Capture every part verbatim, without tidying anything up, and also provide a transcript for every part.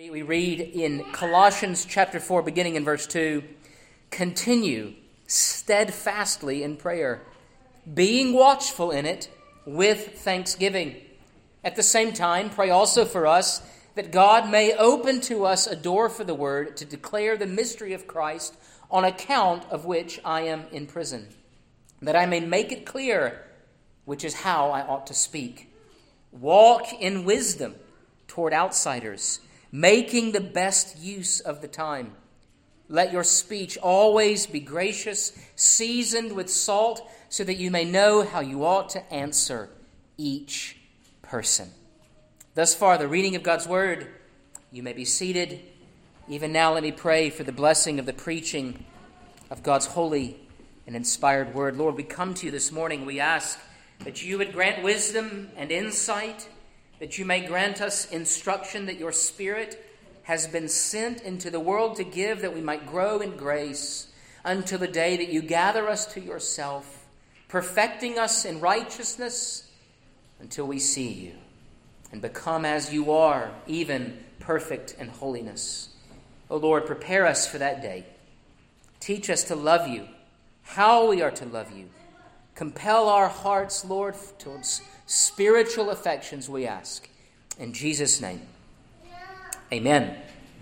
We read in Colossians chapter four, beginning in verse two, continue steadfastly in prayer, being watchful in it with thanksgiving. At the same time, pray also for us that God may open to us a door for the word to declare the mystery of Christ, on account of which I am in prison, that I may make it clear which is how I ought to speak. Walk in wisdom toward outsiders, making the best use of the time. Let your speech always be gracious, seasoned with salt, so that you may know how you ought to answer each person. Thus far, the reading of God's word. You may be seated. Even now, let me pray for the blessing of the preaching of God's holy and inspired word. Lord, we come to you this morning. We ask that you would grant wisdom and insight, that you may grant us instruction that your Spirit has been sent into the world to give, that we might grow in grace until the day that you gather us to yourself, perfecting us in righteousness until we see you and become as you are, even perfect in holiness. O Lord, prepare us for that day. Teach us to love you, how we are to love you. Compel our hearts, Lord, towards spiritual affections, we ask. In Jesus' name, amen.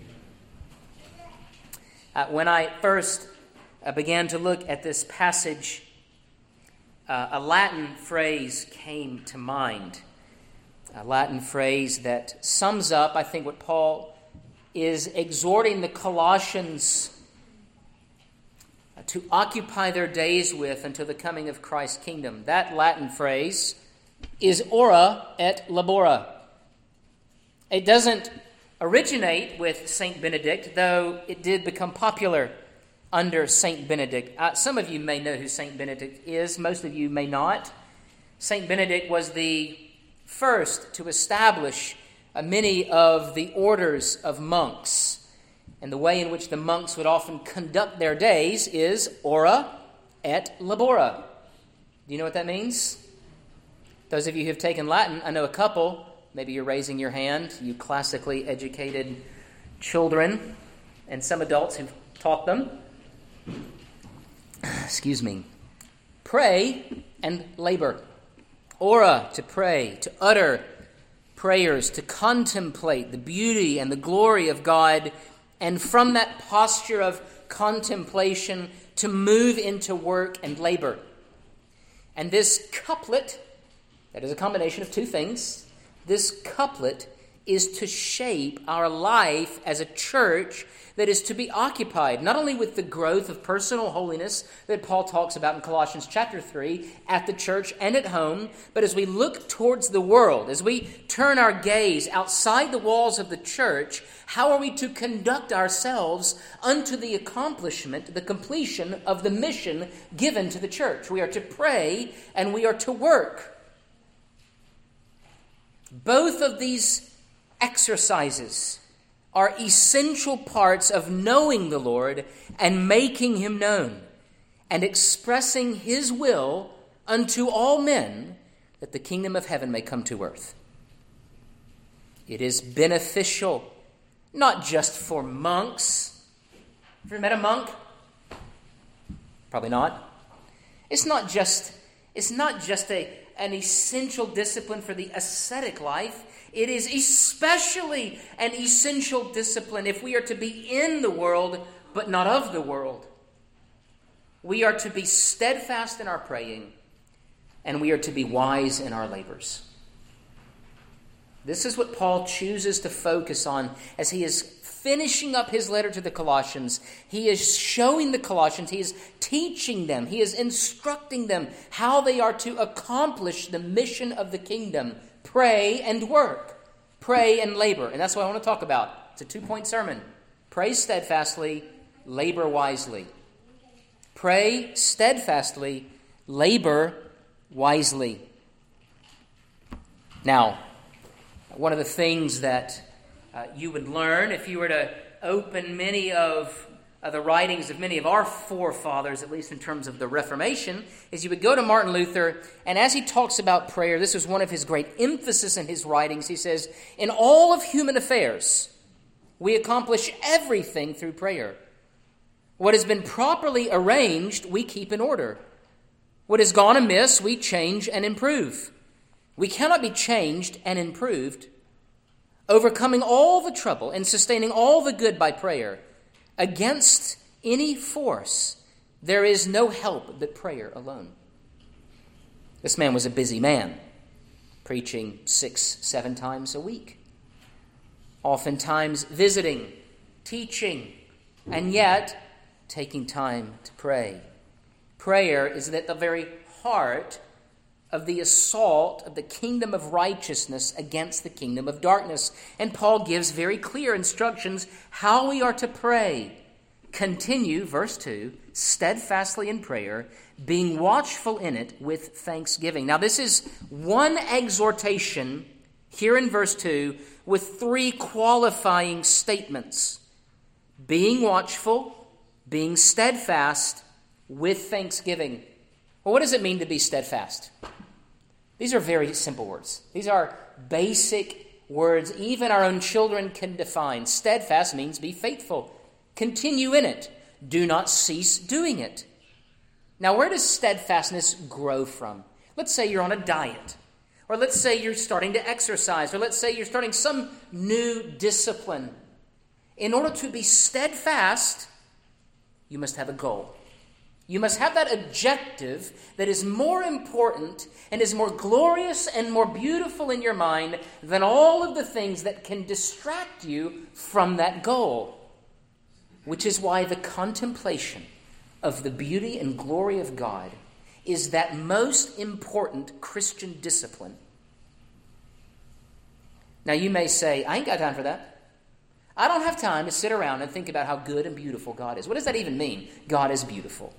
Uh, when I first uh, began to look at this passage, uh, a Latin phrase came to mind. A Latin phrase that sums up, I think, what Paul is exhorting the Colossians to occupy their days with until the coming of Christ's kingdom. That Latin phrase is ora et labora. It doesn't originate with Saint Benedict, though it did become popular under Saint Benedict. Uh, some of you may know who Saint Benedict is. Most of you may not. Saint Benedict was the first to establish uh, many of the orders of monks. And the way in which the monks would often conduct their days is ora et labora. Do you know what that means? Those of you who have taken Latin, I know a couple. Maybe you're raising your hand, you classically educated children, and some adults who've taught them. Excuse me. Pray and labor. Ora, to pray, to utter prayers, to contemplate the beauty and the glory of God, and from that posture of contemplation to move into work and labor. And this couplet, that is a combination of two things, this couplet is to shape our life as a church that is to be occupied, not only with the growth of personal holiness that Paul talks about in Colossians chapter three, at the church and at home, but as we look towards the world, as we turn our gaze outside the walls of the church, how are we to conduct ourselves unto the accomplishment, the completion of the mission given to the church? We are to pray and we are to work. Both of these exercises are essential parts of knowing the Lord and making him known and expressing his will unto all men, that the kingdom of heaven may come to earth. It is beneficial not just for monks. Have you ever met a monk? Probably not. It's not just, it's not just a, an essential discipline for the ascetic life. It is especially an essential discipline if we are to be in the world, but not of the world. We are to be steadfast in our praying, and we are to be wise in our labors. This is what Paul chooses to focus on as he is finishing up his letter to the Colossians. He is showing the Colossians, he is teaching them, he is instructing them how they are to accomplish the mission of the kingdom. Pray and work. Pray and labor. And that's what I want to talk about. It's a two-point sermon. Pray steadfastly, labor wisely. Pray steadfastly, labor wisely. Now, one of the things that uh, you would learn if you were to open many of uh, the writings of many of our forefathers, at least in terms of the Reformation, is you would go to Martin Luther, and as he talks about prayer, this is one of his great emphasis in his writings. He says, in all of human affairs, We accomplish everything through prayer. What has been properly arranged, we keep in order. What has gone amiss, we change and improve. We cannot be changed and improved, overcoming all the trouble and sustaining all the good by prayer. Against any force, there is no help but prayer alone. This man was a busy man, preaching six, seven times a week, oftentimes visiting, teaching, and yet taking time to pray. Prayer is at the very heart of the assault of the kingdom of righteousness against the kingdom of darkness. And Paul gives very clear instructions how we are to pray. Continue, verse two, steadfastly in prayer, being watchful in it with thanksgiving. Now this is one exhortation here in verse two with three qualifying statements. Being watchful, being steadfast, with thanksgiving. Well, what does it mean to be steadfast? These are very simple words. These are basic words even our own children can define. Steadfast means be faithful. Continue in it. Do not cease doing it. Now, where does steadfastness grow from? Let's say you're on a diet. Or let's say you're starting to exercise. Or let's say you're starting some new discipline. In order to be steadfast, you must have a goal. You must have that objective that is more important and is more glorious and more beautiful in your mind than all of the things that can distract you from that goal. Which is why the contemplation of the beauty and glory of God is that most important Christian discipline. Now you may say, I ain't got time for that. I don't have time to sit around and think about how good and beautiful God is. What does that even mean? God is beautiful.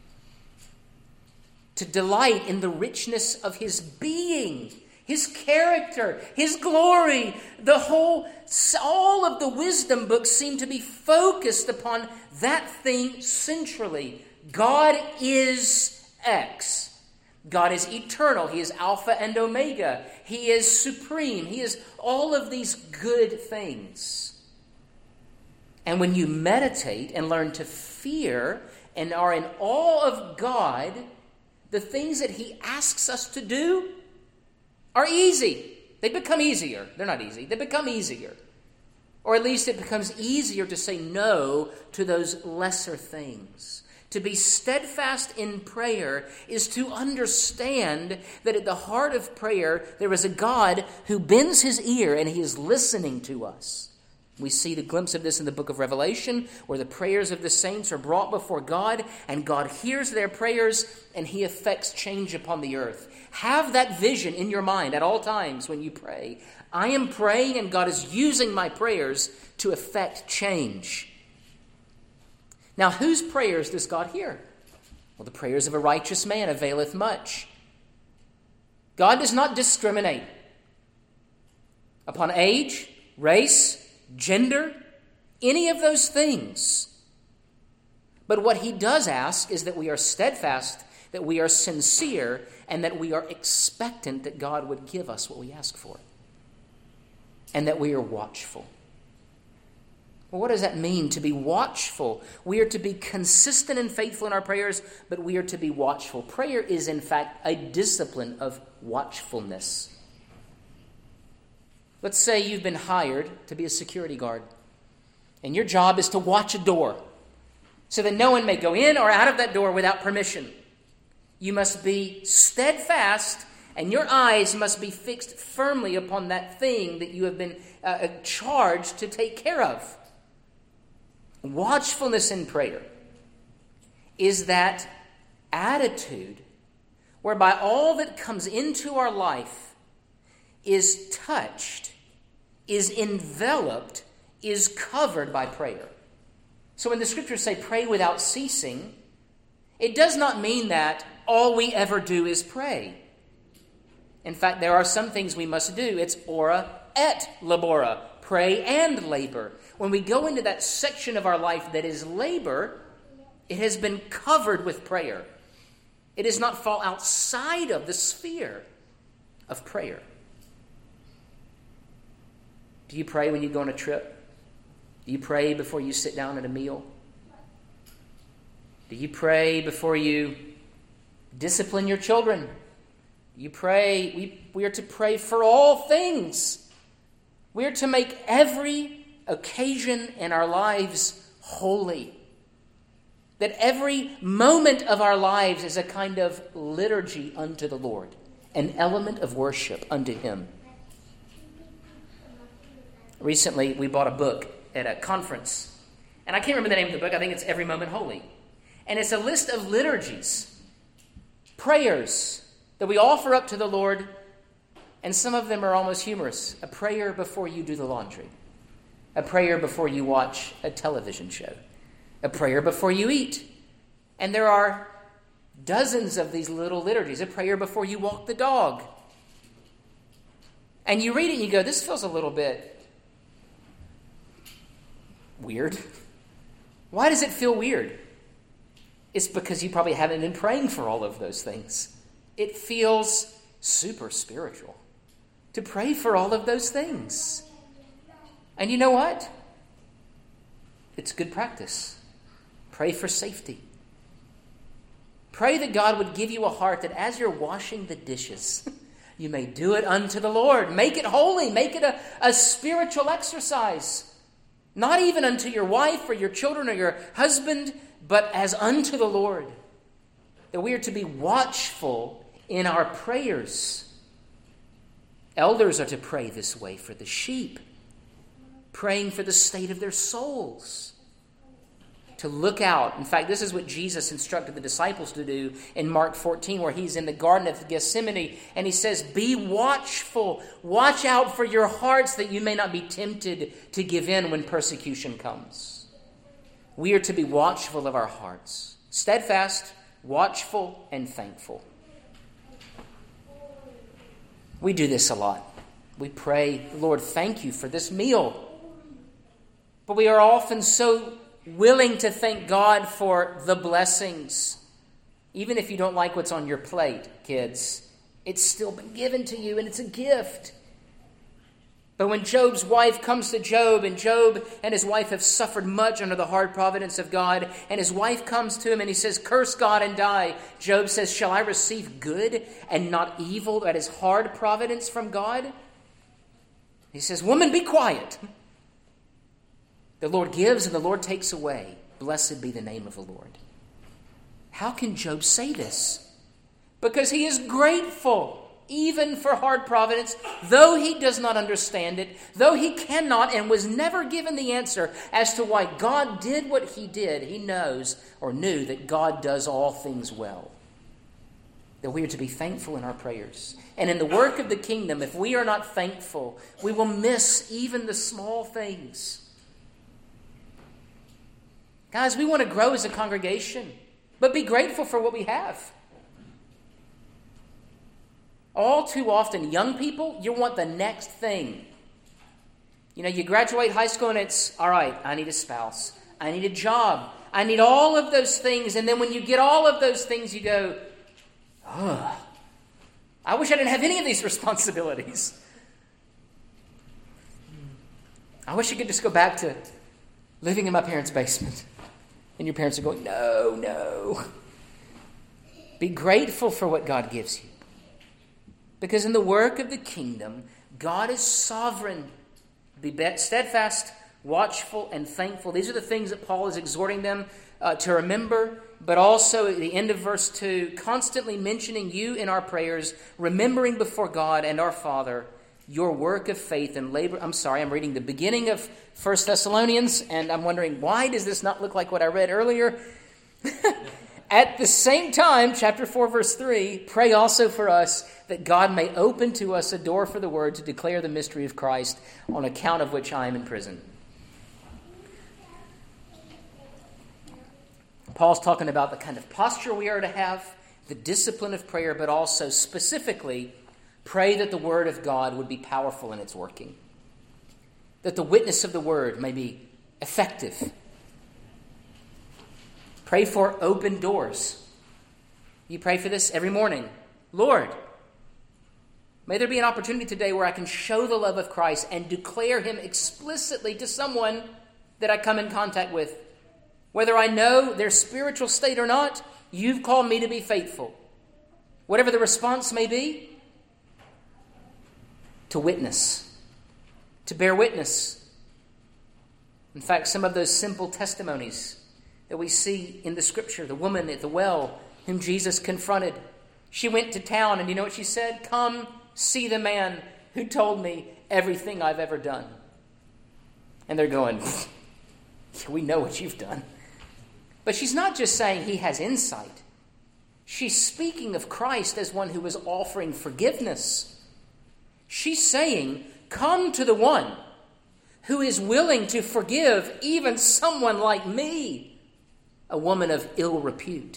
To delight in the richness of his being, his character, his glory. The whole, all of the wisdom books seem to be focused upon that thing centrally. God is X. God is eternal. He is Alpha and Omega. He is supreme. He is all of these good things. And when you meditate and learn to fear and are in awe of God, the things that he asks us to do are easy. They become easier. They're not easy. They become easier. Or at least it becomes easier to say no to those lesser things. To be steadfast in prayer is to understand that at the heart of prayer there is a God who bends his ear and he is listening to us. We see the glimpse of this in the book of Revelation, where the prayers of the saints are brought before God, and God hears their prayers, and he effects change upon the earth. Have that vision in your mind at all times when you pray. I am praying, and God is using my prayers to effect change. Now, whose prayers does God hear? Well, the prayers of a righteous man availeth much. God does not discriminate upon age, race, gender, any of those things. But what he does ask is that we are steadfast, that we are sincere, and that we are expectant that God would give us what we ask for. And that we are watchful. Well, what does that mean to be watchful? We are to be consistent and faithful in our prayers, but we are to be watchful. Prayer is, in fact, a discipline of watchfulness. Let's say you've been hired to be a security guard, and your job is to watch a door so that no one may go in or out of that door without permission. You must be steadfast, and your eyes must be fixed firmly upon that thing that you have been uh, charged to take care of. Watchfulness in prayer is that attitude whereby all that comes into our life is touched, is enveloped, is covered by prayer. So when the scriptures say pray without ceasing, it does not mean that all we ever do is pray. In fact, there are some things we must do. It's ora et labora, pray and labor. When we go into that section of our life that is labor, it has been covered with prayer. It does not fall outside of the sphere of prayer. Do you pray when you go on a trip? Do you pray before you sit down at a meal? Do you pray before you discipline your children? You pray, we, we are to pray for all things. We are to make every occasion in our lives holy. That every moment of our lives is a kind of liturgy unto the Lord, an element of worship unto Him. Recently, we bought a book at a conference, and I can't remember the name of the book. I think it's Every Moment Holy. And it's a list of liturgies, prayers that we offer up to the Lord, and some of them are almost humorous. A prayer before you do the laundry. A prayer before you watch a television show. A prayer before you eat. And there are dozens of these little liturgies. A prayer before you walk the dog. And you read it and you go, this feels a little bit weird. Why does it feel weird? It's because you probably haven't been praying for all of those things. It feels super spiritual to pray for all of those things. And you know what? It's good practice. Pray for safety. Pray that God would give you a heart that as you're washing the dishes, you may do it unto the Lord. Make it holy. Make it a, a spiritual exercise. Not even unto your wife or your children or your husband, but as unto the Lord. That we are to be watchful in our prayers. Elders are to pray this way for the sheep, praying for the state of their souls. To look out. In fact, this is what Jesus instructed the disciples to do in Mark fourteen, where he's in the Garden of Gethsemane, and he says, be watchful. Watch out for your hearts that you may not be tempted to give in when persecution comes. We are to be watchful of our hearts. Steadfast, watchful, and thankful. We do this a lot. We pray, Lord, thank you for this meal. But we are often so willing to thank God for the blessings. Even if you don't like what's on your plate, kids, it's still been given to you and it's a gift. But when Job's wife comes to Job, and Job and his wife have suffered much under the hard providence of God, and his wife comes to him and he says, curse God and die. Job says, shall I receive good and not evil? That is hard providence from God. He says, woman, be quiet. The Lord gives and the Lord takes away. Blessed be the name of the Lord. How can Job say this? Because he is grateful. Even for hard providence, though he does not understand it, though he cannot and was never given the answer as to why God did what he did, he knows or knew that God does all things well. That we are to be thankful in our prayers. And in the work of the kingdom, if we are not thankful, we will miss even the small things. Guys, we want to grow as a congregation, but be grateful for what we have. All too often, young people, you want the next thing. You know, you graduate high school and it's, all right, I need a spouse. I need a job. I need all of those things. And then when you get all of those things, you go, ugh, I wish I didn't have any of these responsibilities. I wish I could just go back to living in my parents' basement. And your parents are going, no, no. Be grateful for what God gives you. Because in the work of the kingdom, God is sovereign. Be steadfast, watchful, and thankful. These are the things that Paul is exhorting them uh, to remember. But also at the end of verse two, constantly mentioning you in our prayers, remembering before God and our Father your work of faith and labor. I'm sorry, I'm reading the beginning of First Thessalonians, and I'm wondering, why does this not look like what I read earlier? At the same time, chapter four, verse three, pray also for us that God may open to us a door for the word to declare the mystery of Christ, on account of which I am in prison. Paul's talking about the kind of posture we are to have, the discipline of prayer, but also specifically pray that the word of God would be powerful in its working, that the witness of the word may be effective. Pray for open doors. You pray for this every morning. Lord, may there be an opportunity today where I can show the love of Christ and declare him explicitly to someone that I come in contact with. Whether I know their spiritual state or not, you've called me to be faithful. Whatever the response may be, to witness, to bear witness. In fact, some of those simple testimonies that we see in the Scripture, the woman at the well whom Jesus confronted, she went to town and you know what she said? Come see the man who told me everything I've ever done. And they're going, we know what you've done. But she's not just saying he has insight. She's speaking of Christ as one who was offering forgiveness. She's saying, come to the one who is willing to forgive even someone like me, a woman of ill repute.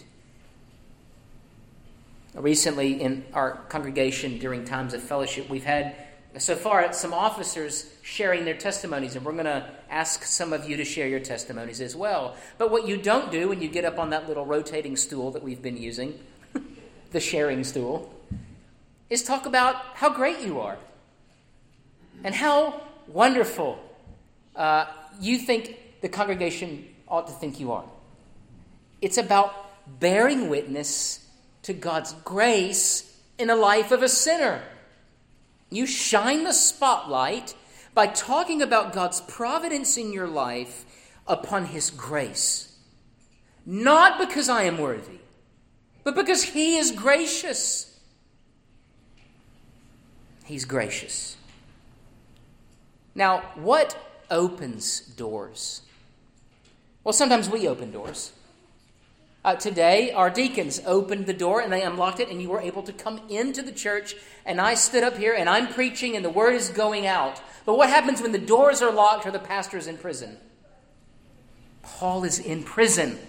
Recently in our congregation during times of fellowship, we've had so far some officers sharing their testimonies, and we're going to ask some of you to share your testimonies as well. But what you don't do when you get up on that little rotating stool that we've been using, the sharing stool, is talk about how great you are and how wonderful uh, you think the congregation ought to think you are. It's about bearing witness to God's grace in the life of a sinner. You shine the spotlight by talking about God's providence in your life upon His grace. Not because I am worthy, but because He is gracious. He's gracious. Now, what opens doors? Well, sometimes we open doors. Uh, today, our deacons opened the door and they unlocked it and you were able to come into the church, and I stood up here and I'm preaching and the word is going out. But what happens when the doors are locked or the pastor is in prison? Paul is in prison.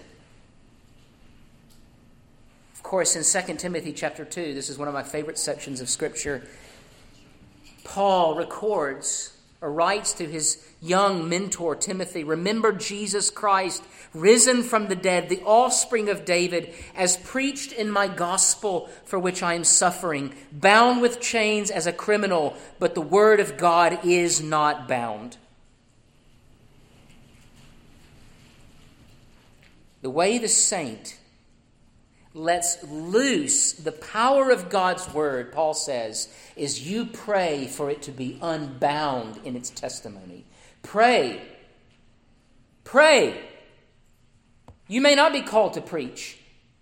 Of course, in Second Timothy chapter two, this is one of my favorite sections of Scripture, Paul records or writes to his young mentor, Timothy, remember Jesus Christ, risen from the dead, the offspring of David, as preached in my gospel for which I am suffering, bound with chains as a criminal, but the word of God is not bound. The way the saint lets loose the power of God's word, Paul says, is you pray for it to be unbound in its testimony. Pray. Pray. You may not be called to preach.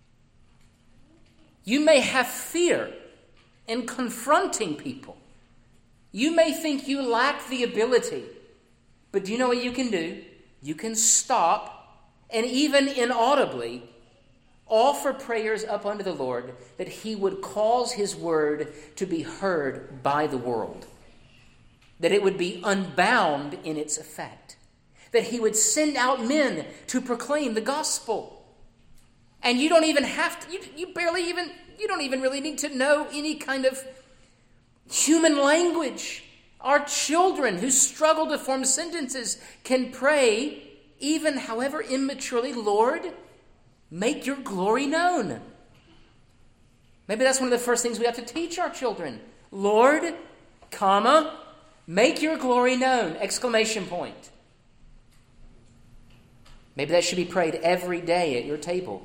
You may have fear in confronting people. You may think you lack the ability. But do you know what you can do? You can stop and even inaudibly offer prayers up unto the Lord that He would cause His word to be heard by the world. That it would be unbound in its effect. That He would send out men to proclaim the gospel. And you don't even have to, you, you barely even, you don't even really need to know any kind of human language. Our children who struggle to form sentences can pray, even however immaturely, Lord, make your glory known. Maybe that's one of the first things we have to teach our children. Lord, comma, make your glory known, exclamation point. Maybe that should be prayed every day at your table.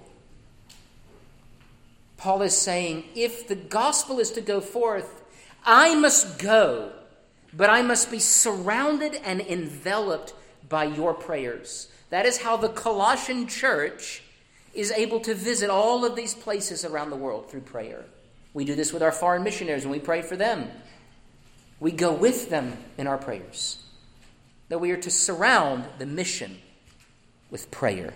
Paul is saying, if the gospel is to go forth, I must go, but I must be surrounded and enveloped by your prayers. That is how the Colossian church is able to visit all of these places around the world through prayer. We do this with our foreign missionaries when we pray for them. We go with them in our prayers. That we are to surround the mission with prayer.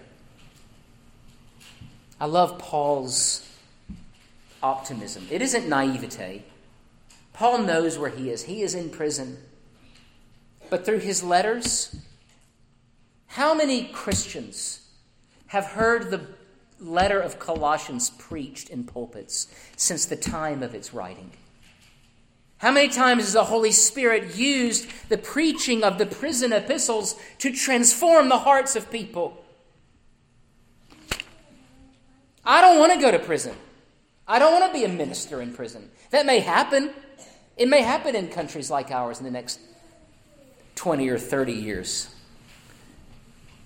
I love Paul's optimism. It isn't naivete. Paul knows where he is. He is in prison. But through his letters, how many Christians have heard the letter of Colossians preached in pulpits since the time of its writing? How many times has the Holy Spirit used the preaching of the prison epistles to transform the hearts of people? I don't want to go to prison. I don't want to be a minister in prison. That may happen. It may happen in countries like ours in the next twenty or thirty years.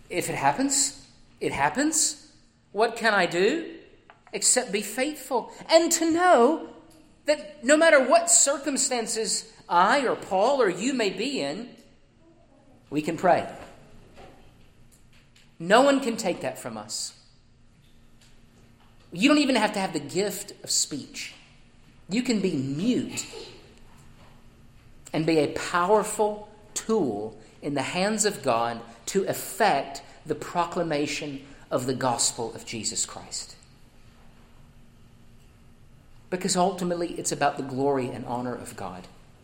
If it happens, it happens. What can I do except be faithful and to know that no matter what circumstances I or Paul or you may be in, we can pray. No one can take that from us. You don't even have to have the gift of speech. You can be mute and be a powerful tool in the hands of God to effect the proclamation of the gospel of Jesus Christ. Because ultimately it's about the glory and honor of God.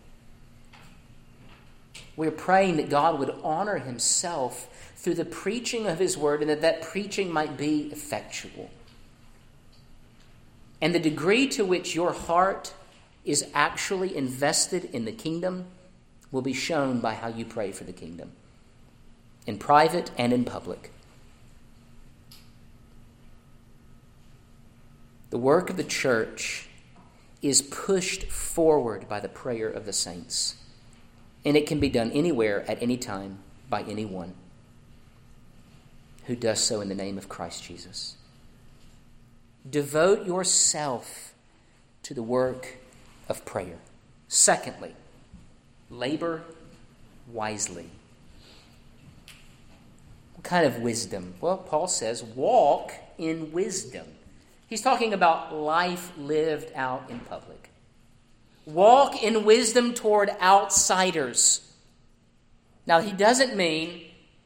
We're praying that God would honor himself through the preaching of his word and that that preaching might be effectual. And the degree to which your heart is actually invested in the kingdom will be shown by how you pray for the kingdom, in private and in public. The work of the church is pushed forward by the prayer of the saints, and it can be done anywhere at any time by anyone who does so in the name of Christ Jesus. Devote yourself to the work of prayer. Secondly, labor wisely. What kind of wisdom? Well, Paul says, walk in wisdom. He's talking about life lived out in public. Walk in wisdom toward outsiders. Now, he doesn't mean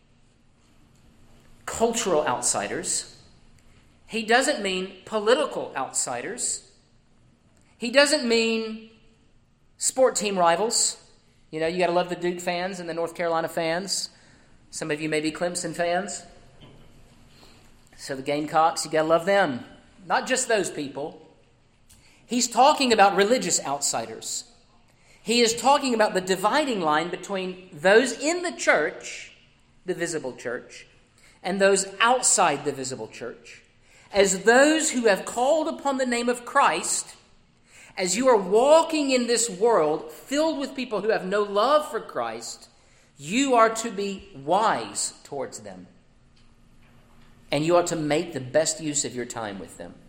cultural outsiders. He doesn't mean political outsiders. He doesn't mean sport team rivals. You know, you got to love the Duke fans and the North Carolina fans. Some of you may be Clemson fans. So the Gamecocks, you got to love them. Not just those people. He's talking about religious outsiders. He is talking about the dividing line between those in the church, the visible church, and those outside the visible church. As those who have called upon the name of Christ, as you are walking in this world filled with people who have no love for Christ, you are to be wise towards them. And you ought to make the best use of your time with them.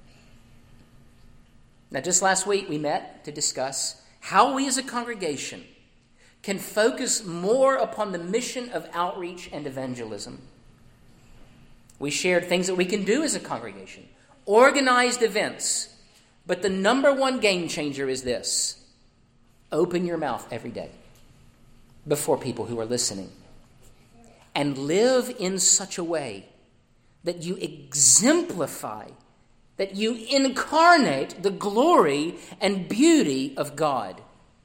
Now, just last week we met to discuss how we as a congregation can focus more upon the mission of outreach and evangelism. We shared things that we can do as a congregation, organized events. But the number one game changer is this: open your mouth every day before people who are listening. And live in such a way that you exemplify, that you incarnate the glory and beauty of God.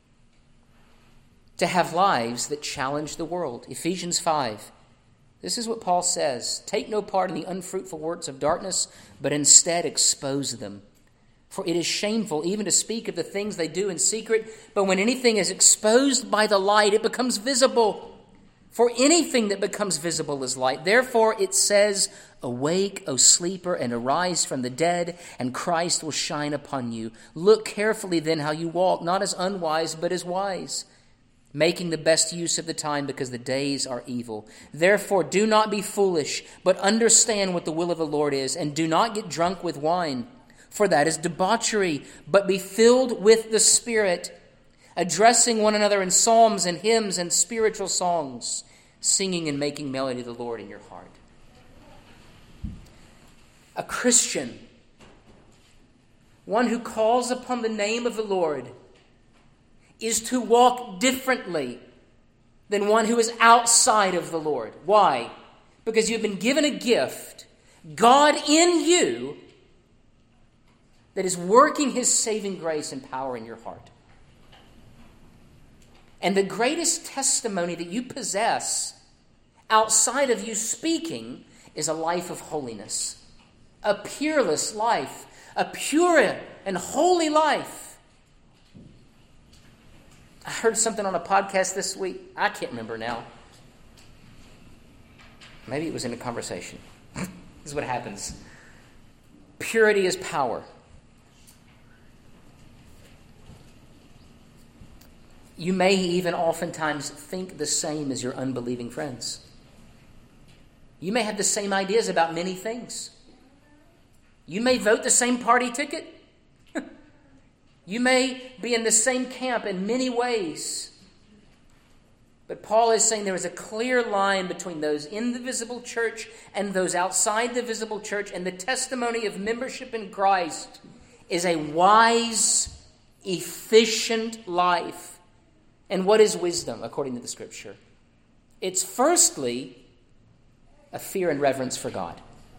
To have lives that challenge the world. Ephesians five. This is what Paul says. Take no part in the unfruitful works of darkness, but instead expose them. For it is shameful even to speak of the things they do in secret, but when anything is exposed by the light, it becomes visible. For anything that becomes visible is light. Therefore it says, awake, O sleeper, and arise from the dead, and Christ will shine upon you. Look carefully then how you walk, not as unwise, but as wise, making the best use of the time, because the days are evil. Therefore do not be foolish, but understand what the will of the Lord is, and do not get drunk with wine, for that is debauchery, but be filled with the Spirit, addressing one another in psalms and hymns and spiritual songs, singing and making melody to the Lord in your heart. A Christian, one who calls upon the name of the Lord, is to walk differently than one who is outside of the Lord. Why? Because you've been given a gift, God in you, that is working his saving grace and power in your heart. And the greatest testimony that you possess outside of you speaking is a life of holiness. A peerless life. A pure and holy life. I heard something on a podcast this week. I can't remember now. Maybe it was in a conversation. This is what happens. Purity is power. You may even oftentimes think the same as your unbelieving friends. You may have the same ideas about many things. You may vote the same party ticket. You may be in the same camp in many ways. But Paul is saying there is a clear line between those in the visible church and those outside the visible church, and the testimony of membership in Christ is a wise, efficient life. And what is wisdom, according to the Scripture? It's firstly a fear and reverence for God.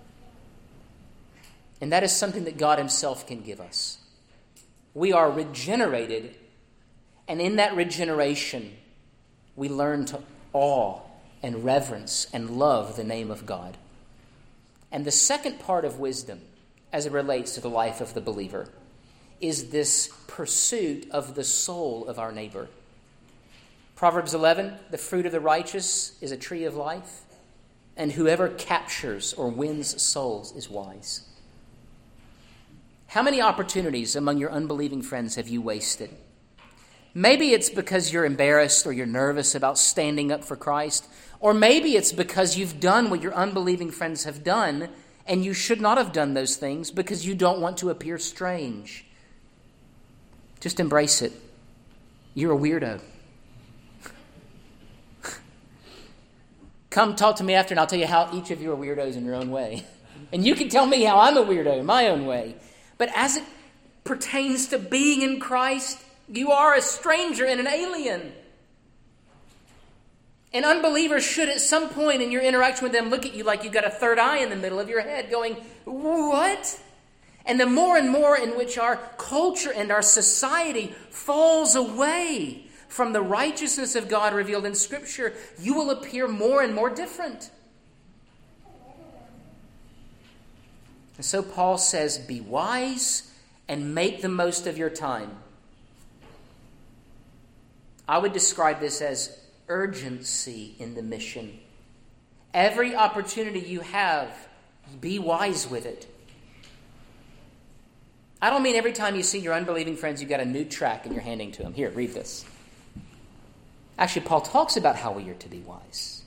And that is something that God himself can give us. We are regenerated, and in that regeneration, we learn to awe and reverence and love the name of God. And the second part of wisdom, as it relates to the life of the believer, is this pursuit of the soul of our neighbor. Proverbs eleven, the fruit of the righteous is a tree of life, and whoever captures or wins souls is wise. How many opportunities among your unbelieving friends have you wasted? Maybe it's because you're embarrassed or you're nervous about standing up for Christ, or maybe it's because you've done what your unbelieving friends have done, and you should not have done those things because you don't want to appear strange. Just embrace it. You're a weirdo. Come talk to me after and I'll tell you how each of you are weirdos in your own way. And you can tell me how I'm a weirdo in my own way. But as it pertains to being in Christ, you are a stranger and an alien. And unbelievers should at some point in your interaction with them look at you like you've got a third eye in the middle of your head going, what? And the more and more in which our culture and our society falls away from the righteousness of God revealed in Scripture, you will appear more and more different. And so Paul says, be wise and make the most of your time. I would describe this as urgency in the mission. Every opportunity you have, be wise with it. I don't mean every time you see your unbelieving friends, you've got a new tract and you're handing to them. Here, read this. Actually, Paul talks about how we are to be wise.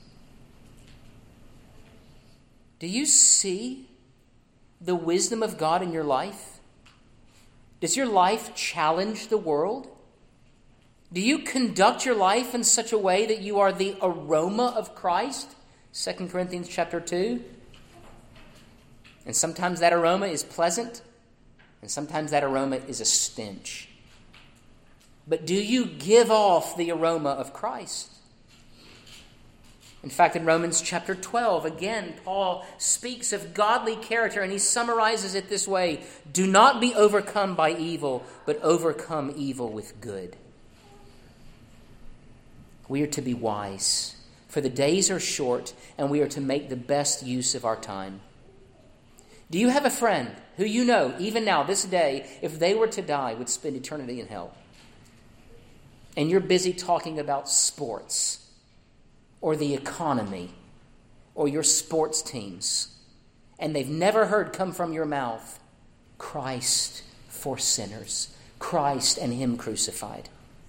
Do you see the wisdom of God in your life? Does your life challenge the world? Do you conduct your life in such a way that you are the aroma of Christ? Second Corinthians chapter two. And sometimes that aroma is pleasant, and sometimes that aroma is a stench. But do you give off the aroma of Christ? In fact, in Romans chapter twelve, again, Paul speaks of godly character, and he summarizes it this way: do not be overcome by evil, but overcome evil with good. We are to be wise, for the days are short, and we are to make the best use of our time. Do you have a friend who you know, even now, this day, if they were to die, would spend eternity in hell? And you're busy talking about sports, or the economy, or your sports teams, and they've never heard come from your mouth, Christ for sinners, Christ and Him crucified.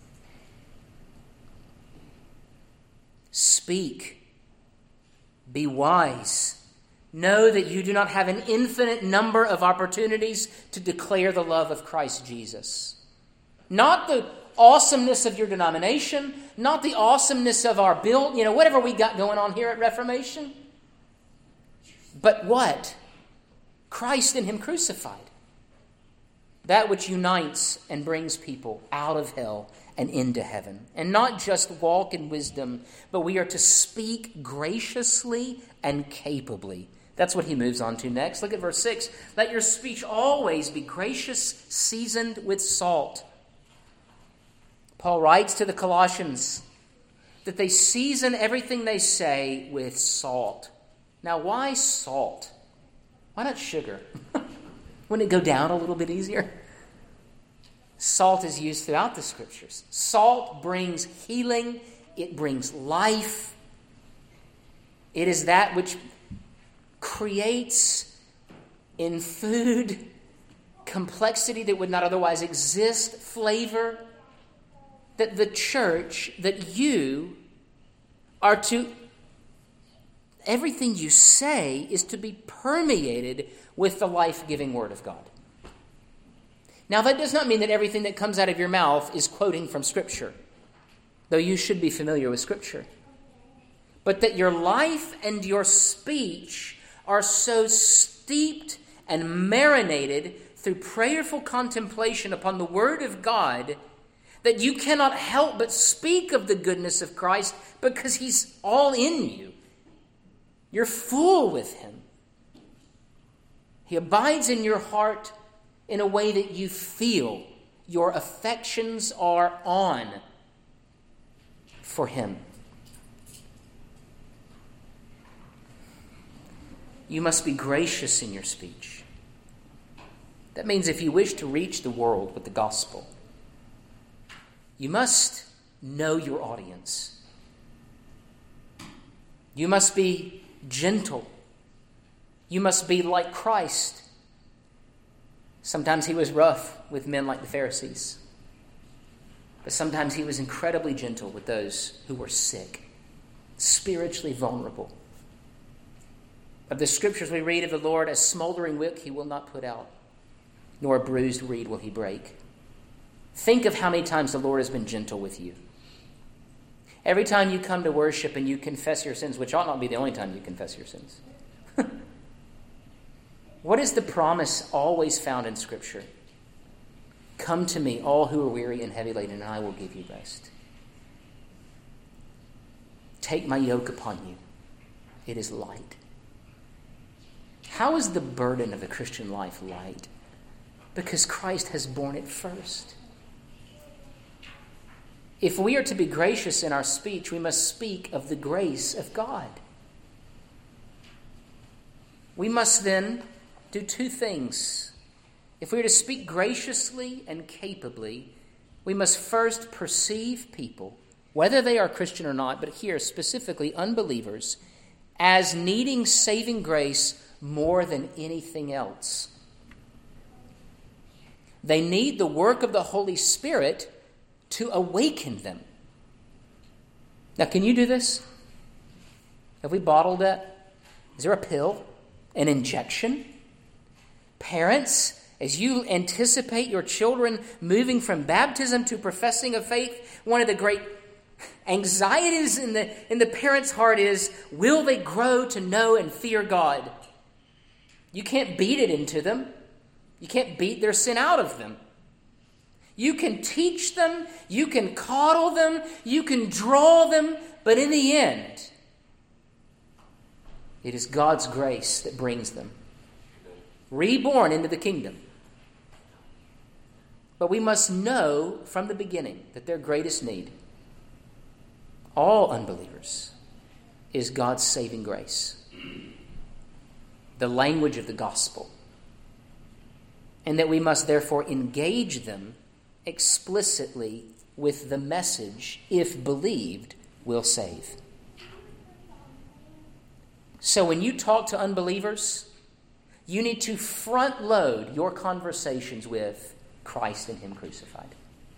Speak. Be wise. Know that you do not have an infinite number of opportunities to declare the love of Christ Jesus. Not the awesomeness of your denomination, not the awesomeness of our build, you know, whatever we got going on here at Reformation. But what? Christ and Him crucified. That which unites and brings people out of hell and into heaven. And not just walk in wisdom, but we are to speak graciously and capably. That's what he moves on to next. Look at verse six. Let your speech always be gracious, seasoned with salt. Paul writes to the Colossians that they season everything they say with salt. Now, why salt? Why not sugar? Wouldn't it go down a little bit easier? Salt is used throughout the Scriptures. Salt brings healing. It brings life. It is that which creates in food complexity that would not otherwise exist, flavor. That the church, that you are to everything you say is to be permeated with the life-giving Word of God. Now, that does not mean that everything that comes out of your mouth is quoting from Scripture, though you should be familiar with Scripture. But that your life and your speech are so steeped and marinated through prayerful contemplation upon the Word of God that you cannot help but speak of the goodness of Christ because He's all in you. You're full with Him. He abides in your heart in a way that you feel your affections are on for Him. You must be gracious in your speech. That means if you wish to reach the world with the gospel, you must know your audience. You must be gentle. You must be like Christ. Sometimes He was rough with men like the Pharisees, but sometimes He was incredibly gentle with those who were sick, spiritually vulnerable. Of the Scriptures we read of the Lord, a smoldering wick He will not put out, nor a bruised reed will He break. Think of how many times the Lord has been gentle with you. Every time you come to worship and you confess your sins, which ought not be the only time you confess your sins. What is the promise always found in Scripture? Come to me, all who are weary and heavy laden, and I will give you rest. Take my yoke upon you. It is light. How is the burden of the Christian life light? Because Christ has borne it first. If we are to be gracious in our speech, we must speak of the grace of God. We must then do two things. If we are to speak graciously and capably, we must first perceive people, whether they are Christian or not, but here specifically unbelievers, as needing saving grace more than anything else. They need the work of the Holy Spirit to awaken them. Now, can you do this? Have we bottled that? Is there a pill? An injection? Parents, as you anticipate your children moving from baptism to professing of faith, one of the great anxieties in the, in the parent's heart is, will they grow to know and fear God? You can't beat it into them. You can't beat their sin out of them. You can teach them, you can coddle them, you can draw them, but in the end, it is God's grace that brings them reborn into the kingdom. But we must know from the beginning that their greatest need, all unbelievers, is God's saving grace, the language of the gospel, and that we must therefore engage them explicitly with the message, if believed, will save. So when you talk to unbelievers, you need to front load your conversations with Christ and Him crucified.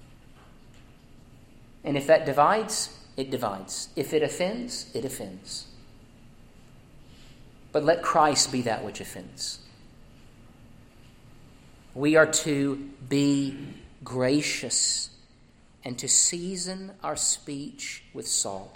And if that divides, it divides. If it offends, it offends. But let Christ be that which offends. We are to be gracious and to season our speech with salt.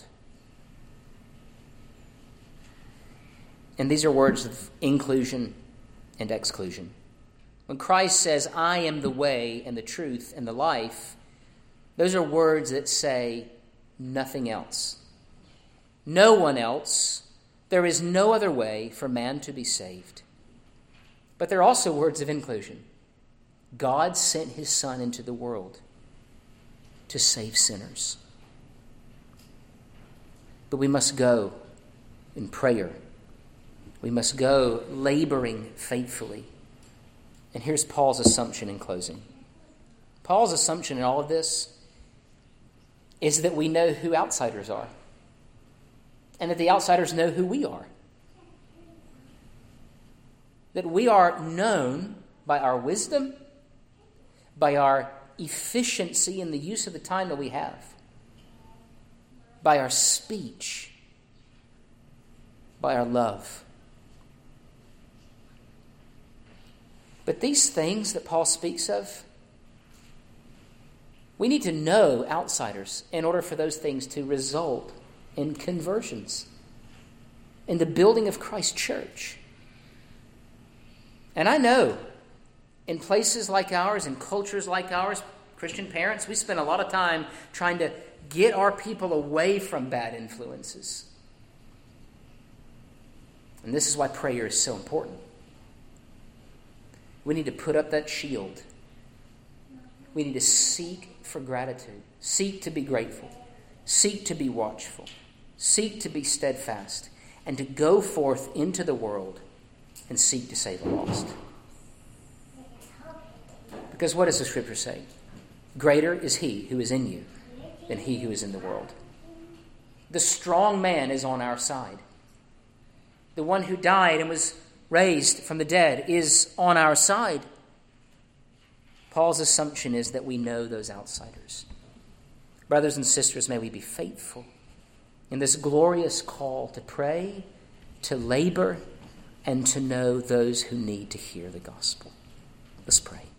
And these are words of inclusion and exclusion. When Christ says, I am the way and the truth and the life, those are words that say nothing else. No one else. There is no other way for man to be saved. But they're also words of inclusion. God sent His Son into the world to save sinners. But we must go in prayer. We must go laboring faithfully. And here's Paul's assumption in closing. Paul's assumption in all of this is that we know who outsiders are, and that the outsiders know who we are. That we are known by our wisdom, by our efficiency in the use of the time that we have, by our speech, by our love. But these things that Paul speaks of, we need to know outsiders in order for those things to result in conversions, in the building of Christ's church. And I know in places like ours, in cultures like ours, Christian parents, we spend a lot of time trying to get our people away from bad influences. And this is why prayer is so important. We need to put up that shield. We need to seek for gratitude, seek to be grateful, seek to be watchful, seek to be steadfast, and to go forth into the world and seek to save the lost. Because what does the Scripture say? Greater is he who is in you than he who is in the world. The strong man is on our side. The one who died and was raised from the dead is on our side. Paul's assumption is that we know those outsiders. Brothers and sisters, may we be faithful in this glorious call to pray, to labor, and to know those who need to hear the gospel. Let's pray.